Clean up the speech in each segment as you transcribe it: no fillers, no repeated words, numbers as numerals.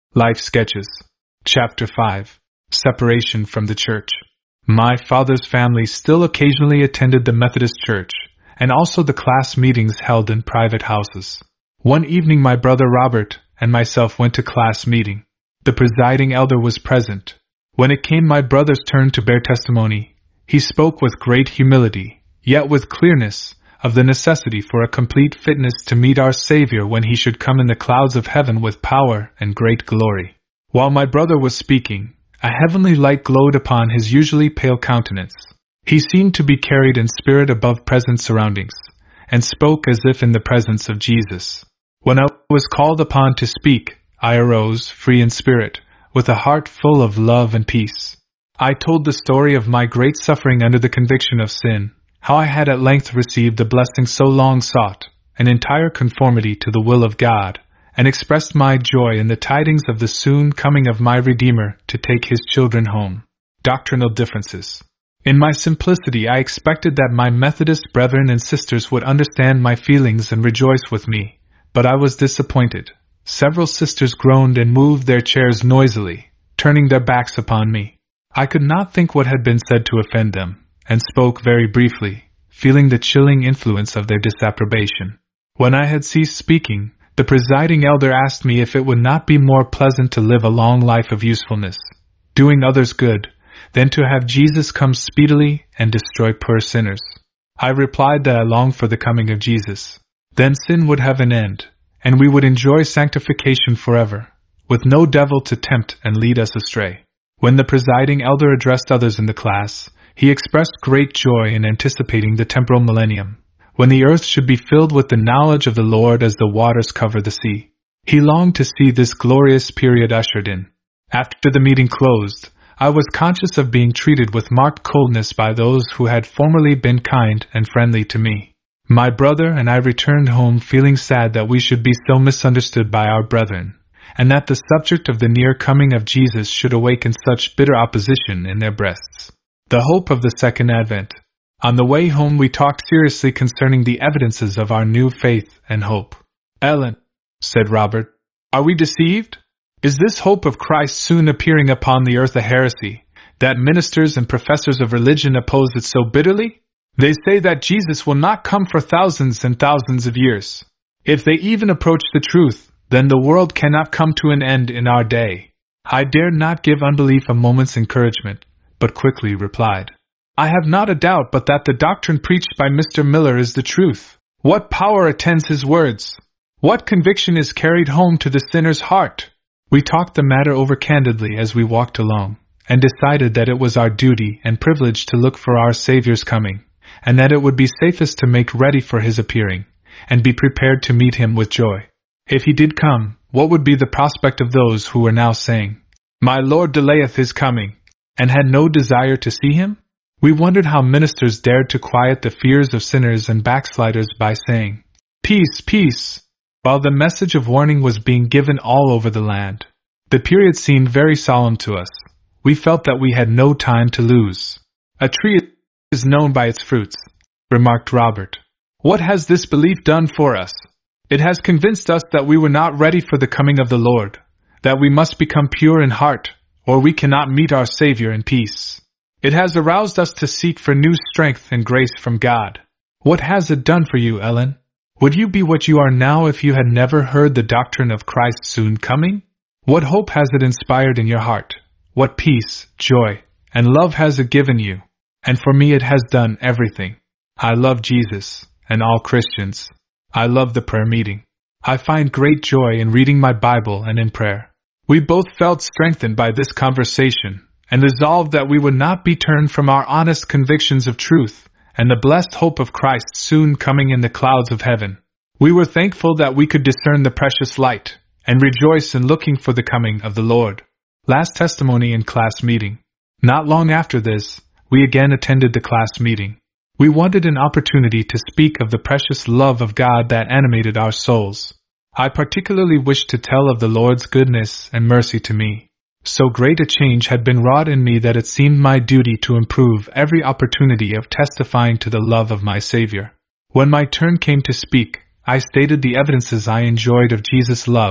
Life Sketches. Chapter 5. Separation from the Church. My father's family still occasionally attended the Methodist Church, and also the class meetings held in private houses. One evening my brother Robert and myself went to class meeting. The presiding elder was present. When it came my brother's turn to bear testimony, he spoke with great humility, yet with clearness, of the necessity for a complete fitness to meet our Savior when he should come in the clouds of heaven with power and great glory. While my brother was speaking, a heavenly light glowed upon his usually pale countenance. He seemed to be carried in spirit above present surroundings, and spoke as if in the presence of Jesus. When I was called upon to speak, I arose, free in spirit, with a heart full of love and peace. I told the story of my great suffering under the conviction of sin, how I had at length received the blessing so long sought, an entire conformity to the will of God, and expressed my joy in the tidings of the soon coming of my Redeemer to take his children home. Doctrinal differences. In my simplicity I expected that my Methodist brethren and sisters would understand my feelings and rejoice with me, but I was disappointed. Several sisters groaned and moved their chairs noisily, turning their backs upon me. I could not think what had been said to offend them, and spoke very briefly, feeling the chilling influence of their disapprobation. When I had ceased speaking, the presiding elder asked me if it would not be more pleasant to live a long life of usefulness, doing others good, than to have Jesus come speedily and destroy poor sinners. I replied that I longed for the coming of Jesus. Then sin would have an end, and we would enjoy sanctification forever, with no devil to tempt and lead us astray. When the presiding elder addressed others in the class, he expressed great joy in anticipating the temporal millennium, when the earth should be filled with the knowledge of the Lord as the waters cover the sea. He longed to see this glorious period ushered in. After the meeting closed, I was conscious of being treated with marked coldness by those who had formerly been kind and friendly to me. My brother and I returned home feeling sad that we should be so misunderstood by our brethren, and that the subject of the near coming of Jesus should awaken such bitter opposition in their breasts. The hope of the Second Advent. On the way home we talked seriously concerning the evidences of our new faith and hope. "Ellen," said Robert, "are we deceived? Is this hope of Christ soon appearing upon the earth a heresy, that ministers and professors of religion oppose it so bitterly? They say that Jesus will not come for thousands and thousands of years. If they even approach the truth, then the world cannot come to an end in our day." I dared not give unbelief a moment's encouragement, but quickly replied, "I have not a doubt but that the doctrine preached by Mr. Miller is the truth. What power attends his words? What conviction is carried home to the sinner's heart?" We talked the matter over candidly as we walked along, and decided that it was our duty and privilege to look for our Savior's coming, and that it would be safest to make ready for his appearing, and be prepared to meet him with joy. If he did come, what would be the prospect of those who were now saying, "My Lord delayeth his coming," and had no desire to see him? We wondered how ministers dared to quiet the fears of sinners and backsliders by saying, "Peace, peace," while the message of warning was being given all over the land. The period seemed very solemn to us. We felt that we had no time to lose. "A tree is known by its fruits," remarked Robert. "What has this belief done for us? It has convinced us that we were not ready for the coming of the Lord, that we must become pure in heart, or we cannot meet our Savior in peace. It has aroused us to seek for new strength and grace from God. What has it done for you, Ellen? Would you be what you are now if you had never heard the doctrine of Christ's soon coming? What hope has it inspired in your heart? What peace, joy, and love has it given you? And for me it has done everything. I love Jesus, and all Christians. I love the prayer meeting. I find great joy in reading my Bible and in prayer." We both felt strengthened by this conversation, and resolved that we would not be turned from our honest convictions of truth, and the blessed hope of Christ's soon coming in the clouds of heaven. We were thankful that we could discern the precious light, and rejoice in looking for the coming of the Lord. Last testimony in class meeting. Not long after this, we again attended the class meeting. We wanted an opportunity to speak of the precious love of God that animated our souls. I particularly wished to tell of the Lord's goodness and mercy to me. So great a change had been wrought in me that it seemed my duty to improve every opportunity of testifying to the love of my Savior. When my turn came to speak, I stated the evidences I enjoyed of Jesus' love,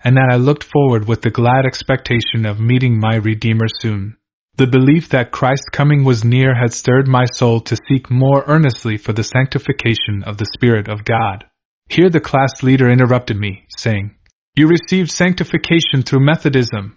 and that I looked forward with the glad expectation of meeting my Redeemer soon. The belief that Christ's coming was near had stirred my soul to seek more earnestly for the sanctification of the Spirit of God. Here the class leader interrupted me, saying, "You received sanctification through Methodism,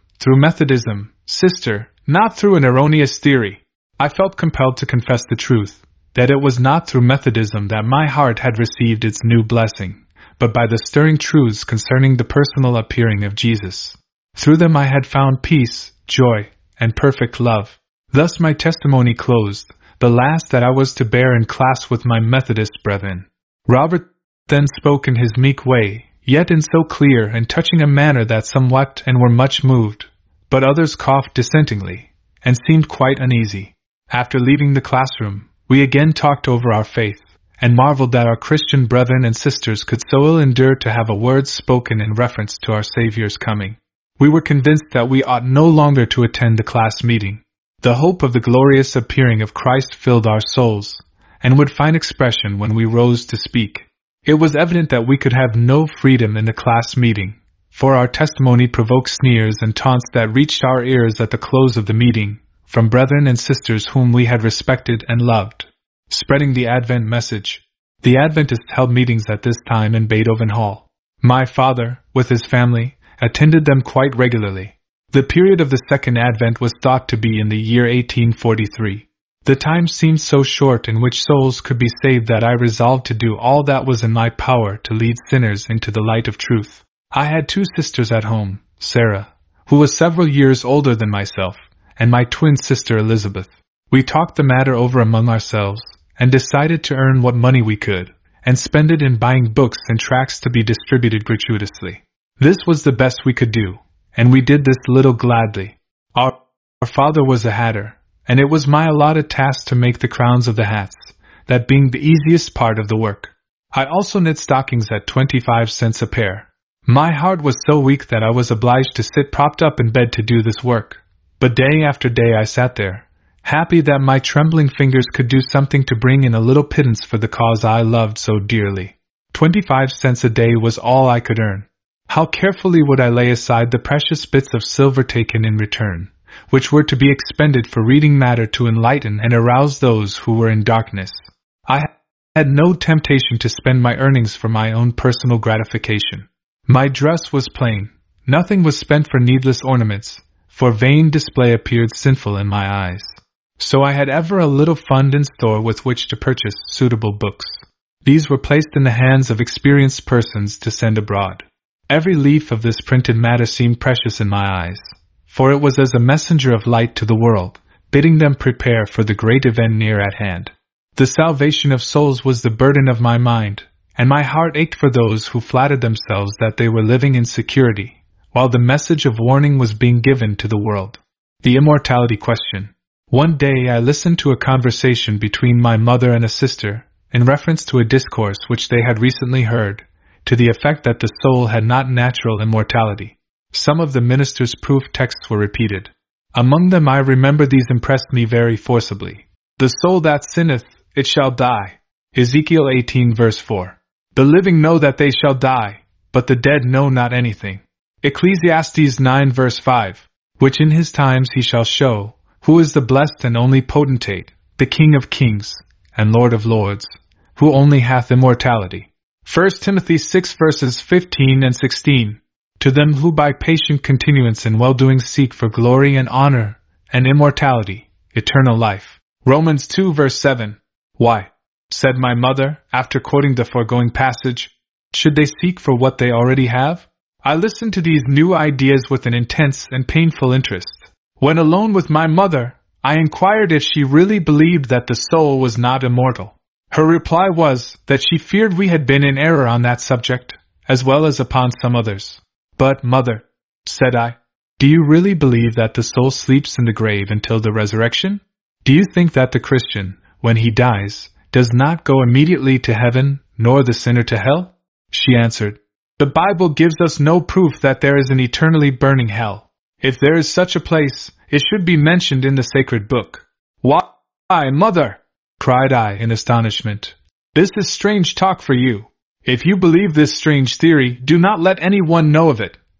sister, not through an erroneous theory." I felt compelled to confess the truth, that it was not through Methodism that my heart had received its new blessing, but by the stirring truths concerning the personal appearing of Jesus. Through them I had found peace, joy, and perfect love. Thus my testimony closed, the last that I was to bear in class with my Methodist brethren. Robert then spoke in his meek way, yet in so clear and touching a manner that some wept and were much moved, but others coughed dissentingly, and seemed quite uneasy. After leaving the classroom, we again talked over our faith, and marveled that our Christian brethren and sisters could so ill endure to have a word spoken in reference to our Saviour's coming. We were convinced that we ought no longer to attend the class meeting. The hope of the glorious appearing of Christ filled our souls, and would find expression when we rose to speak. It was evident that we could have no freedom in the class meeting, for our testimony provoked sneers and taunts that reached our ears at the close of the meeting, from brethren and sisters whom we had respected and loved. Spreading the Advent message. The Adventists held meetings at this time in Beethoven Hall. My father, with his family, attended them quite regularly. The period of the Second Advent was thought to be in the year 1843. The time seemed so short in which souls could be saved that I resolved to do all that was in my power to lead sinners into the light of truth. I had two sisters at home, Sarah, who was several years older than myself, and my twin sister Elizabeth. We talked the matter over among ourselves, and decided to earn what money we could, and spend it in buying books and tracts to be distributed gratuitously. This was the best we could do, and we did this little gladly. Our father was a hatter, and it was my allotted task to make the crowns of the hats, that being the easiest part of the work. I also knit stockings at 25 cents a pair. My heart was so weak that I was obliged to sit propped up in bed to do this work, but day after day I sat there, happy that my trembling fingers could do something to bring in a little pittance for the cause I loved so dearly. 25 cents a day was all I could earn. How carefully would I lay aside the precious bits of silver taken in return, which were to be expended for reading matter to enlighten and arouse those who were in darkness. I had no temptation to spend my earnings for my own personal gratification. My dress was plain, nothing was spent for needless ornaments, for vain display appeared sinful in my eyes. So I had ever a little fund in store with which to purchase suitable books. These were placed in the hands of experienced persons to send abroad. Every leaf of this printed matter seemed precious in my eyes, for it was as a messenger of light to the world, bidding them prepare for the great event near at hand. The salvation of souls was the burden of my mind, and my heart ached for those who flattered themselves that they were living in security, while the message of warning was being given to the world. The immortality question. One day I listened to a conversation between my mother and a sister, in reference to a discourse which they had recently heard, to the effect that the soul had not natural immortality. Some of the minister's proof texts were repeated. Among them I remember these impressed me very forcibly. The soul that sinneth, it shall die. Ezekiel 18 verse 4. The living know that they shall die, but the dead know not anything. Ecclesiastes 9 verse 5. Which in his times he shall show, who is the blessed and only potentate, the King of kings, and Lord of lords, who only hath immortality. 1 Timothy 6 verses 15 and 16. To them who by patient continuance in well-doing seek for glory and honor, and immortality, eternal life. Romans 2 verse 7. Why, said my mother, after quoting the foregoing passage, should they seek for what they already have? I listened to these new ideas with an intense and painful interest. When alone with my mother, I inquired if she really believed that the soul was not immortal. Her reply was that she feared we had been in error on that subject, as well as upon some others. But, mother, said I, do you really believe that the soul sleeps in the grave until the resurrection? Do you think that the Christian, when he dies, does not go immediately to heaven, nor the sinner to hell? She answered, the Bible gives us no proof that there is an eternally burning hell. If there is such a place, it should be mentioned in the sacred book. Why, mother, cried I in astonishment, this is strange talk for you. If you believe this strange theory, do not let anyone know of it,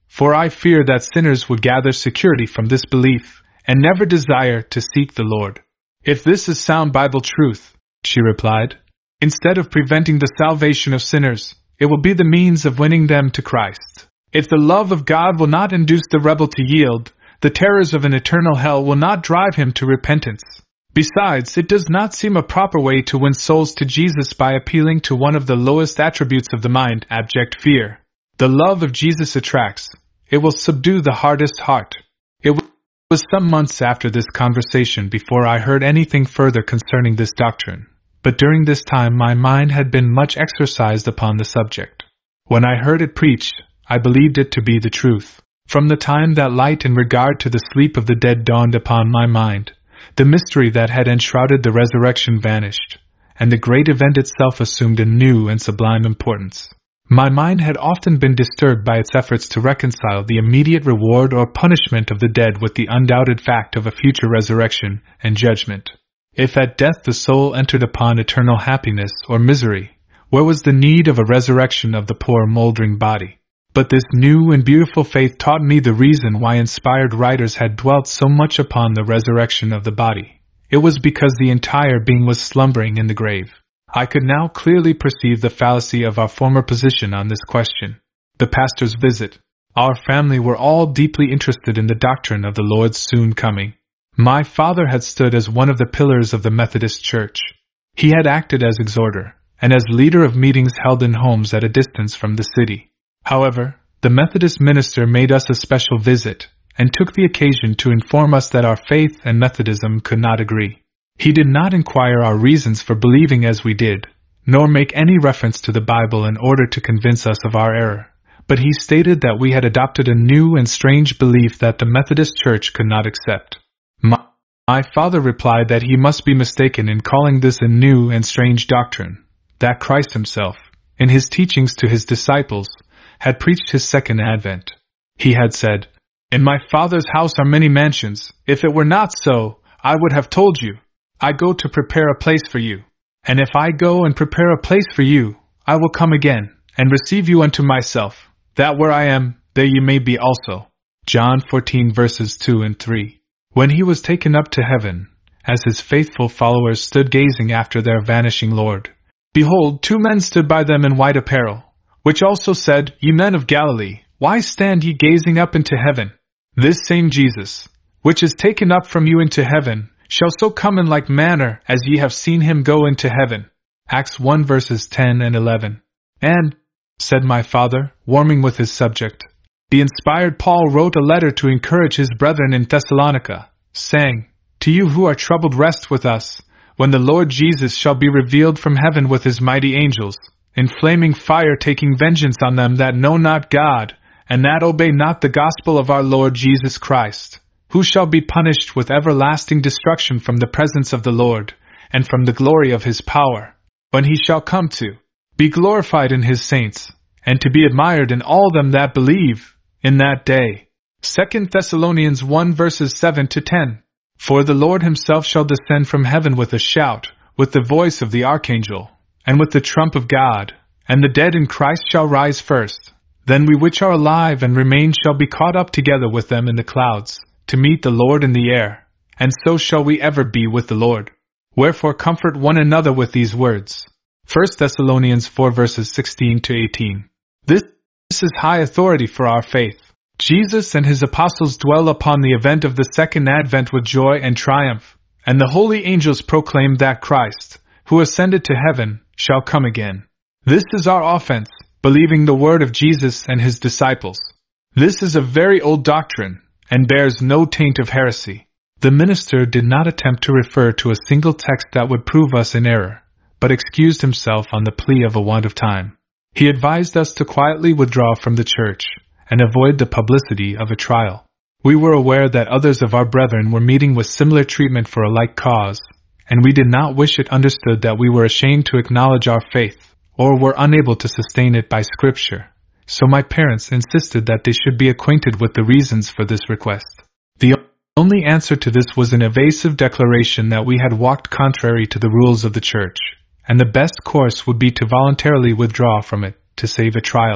for I fear that sinners would gather security from this belief, and never desire to seek the Lord. If this is sound Bible truth, she replied, instead of preventing the salvation of sinners, it will be the means of winning them to Christ. If the love of God will not induce the rebel to yield, the terrors of an eternal hell will not drive him to repentance. Besides, it does not seem a proper way to win souls to Jesus by appealing to one of the lowest attributes of the mind, abject fear. The love of Jesus attracts. It will subdue the hardest heart. It was some months after this conversation before I heard anything further concerning this doctrine, but during this time my mind had been much exercised upon the subject. When I heard it preached, I believed it to be the truth. From the time that light in regard to the sleep of the dead dawned upon my mind, the mystery that had enshrouded the resurrection vanished, and the great event itself assumed a new and sublime importance. My mind had often been disturbed by its efforts to reconcile the immediate reward or punishment of the dead with the undoubted fact of a future resurrection and judgment. If at death the soul entered upon eternal happiness or misery, where was the need of a resurrection of the poor moldering body? But this new and beautiful faith taught me the reason why inspired writers had dwelt so much upon the resurrection of the body. It was because the entire being was slumbering in the grave. I could now clearly perceive the fallacy of our former position on this question. The pastor's visit. Our family were all deeply interested in the doctrine of the Lord's soon coming. My father had stood as one of the pillars of the Methodist Church. He had acted as exhorter, and as leader of meetings held in homes at a distance from the city. However, the Methodist minister made us a special visit, and took the occasion to inform us that our faith and Methodism could not agree. He did not inquire our reasons for believing as we did, nor make any reference to the Bible in order to convince us of our error, but he stated that we had adopted a new and strange belief that the Methodist Church could not accept. My father replied that he must be mistaken in calling this a new and strange doctrine, that Christ himself, in his teachings to his disciples, had preached his second advent. He had said, "In my Father's house are many mansions. If it were not so, I would have told you. I go to prepare a place for you. And if I go and prepare a place for you, I will come again, and receive you unto myself, that where I am, there ye may be also." John 14 verses 2 and 3. When he was taken up to heaven, as his faithful followers stood gazing after their vanishing Lord, behold, 2 men stood by them in white apparel, which also said, Ye men of Galilee, why stand ye gazing up into heaven? This same Jesus, which is taken up from you into heaven, shall so come in like manner as ye have seen him go into heaven. Acts 1 verses 10 and 11. And, said my father, warming with his subject, the inspired Paul wrote a letter to encourage his brethren in Thessalonica, saying, To you who are troubled rest with us, when the Lord Jesus shall be revealed from heaven with his mighty angels, in flaming fire taking vengeance on them that know not God, and that obey not the gospel of our Lord Jesus Christ, who shall be punished with everlasting destruction from the presence of the Lord, and from the glory of his power, when he shall come to be glorified in his saints, and to be admired in all them that believe, in that day. 2 Thessalonians 1 verses 7 to 10. For the Lord himself shall descend from heaven with a shout, with the voice of the archangel, and with the trump of God, and the dead in Christ shall rise first. Then we which are alive and remain shall be caught up together with them in the clouds, to meet the Lord in the air, and so shall we ever be with the Lord. Wherefore comfort one another with these words. 1 Thessalonians 4 verses 16 to 18. This is high authority for our faith. Jesus and his apostles dwell upon the event of the second advent with joy and triumph, and the holy angels proclaim that Christ, who ascended to heaven, shall come again. This is our offense, believing the word of Jesus and his disciples. This is a very old doctrine, and bears no taint of heresy. The minister did not attempt to refer to a single text that would prove us in error, but excused himself on the plea of a want of time. He advised us to quietly withdraw from the church, and avoid the publicity of a trial. We were aware that others of our brethren were meeting with similar treatment for a like cause, and we did not wish it understood that we were ashamed to acknowledge our faith, or were unable to sustain it by Scripture. So my parents insisted that they should be acquainted with the reasons for this request. The only answer to this was an evasive declaration that we had walked contrary to the rules of the church, and the best course would be to voluntarily withdraw from it, to save a trial.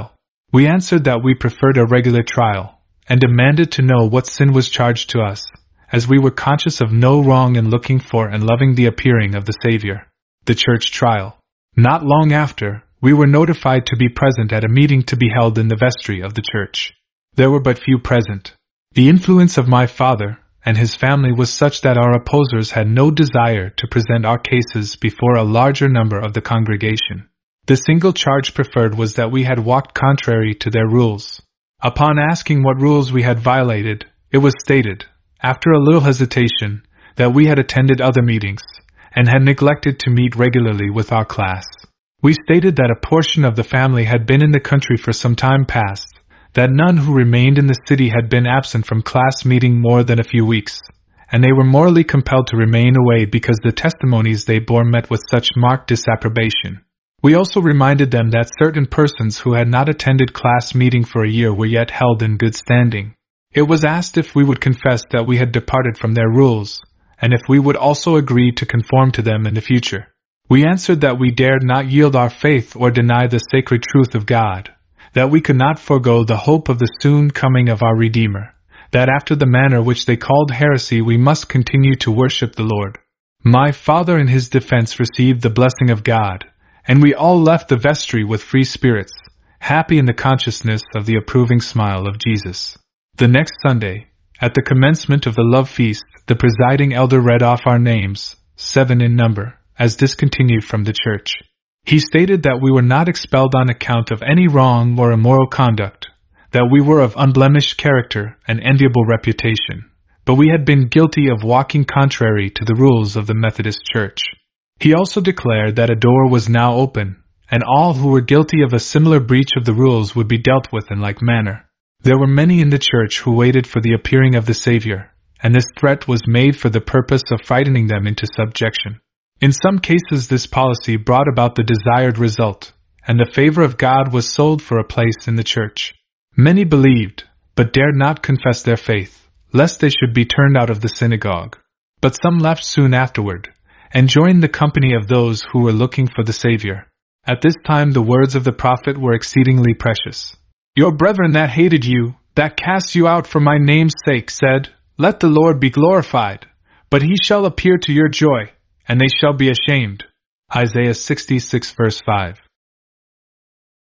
We answered that we preferred a regular trial, and demanded to know what sin was charged to us, as we were conscious of no wrong in looking for and loving the appearing of the Savior. The church trial. Not long after, we were notified to be present at a meeting to be held in the vestry of the church. There were but few present. The influence of my father and his family was such that our opposers had no desire to present our cases before a larger number of the congregation. The single charge preferred was that we had walked contrary to their rules. Upon asking what rules we had violated, it was stated, after a little hesitation, that we had attended other meetings, and had neglected to meet regularly with our class. We stated that a portion of the family had been in the country for some time past, that none who remained in the city had been absent from class meeting more than a few weeks, and they were morally compelled to remain away because the testimonies they bore met with such marked disapprobation. We also reminded them that certain persons who had not attended class meeting for a year were yet held in good standing. It was asked if we would confess that we had departed from their rules, and if we would also agree to conform to them in the future. We answered that we dared not yield our faith or deny the sacred truth of God, that we could not forego the hope of the soon coming of our Redeemer, that after the manner which they called heresy we must continue to worship the Lord. My father in his defense received the blessing of God, and we all left the vestry with free spirits, happy in the consciousness of the approving smile of Jesus. The next Sunday, at the commencement of the love feast, the presiding elder read off our names, 7 in number, as discontinued from the church. He stated that we were not expelled on account of any wrong or immoral conduct, that we were of unblemished character and enviable reputation, but we had been guilty of walking contrary to the rules of the Methodist Church. He also declared that a door was now open, and all who were guilty of a similar breach of the rules would be dealt with in like manner. There were many in the church who waited for the appearing of the Savior, and this threat was made for the purpose of frightening them into subjection. In some cases this policy brought about the desired result, and the favor of God was sold for a place in the church. Many believed, but dared not confess their faith, lest they should be turned out of the synagogue. But some left soon afterward, and joined the company of those who were looking for the Savior. At this time the words of the prophet were exceedingly precious. Your brethren that hated you, that cast you out for my name's sake, said, Let the Lord be glorified, but he shall appear to your joy, and they shall be ashamed. Isaiah 66 verse 5.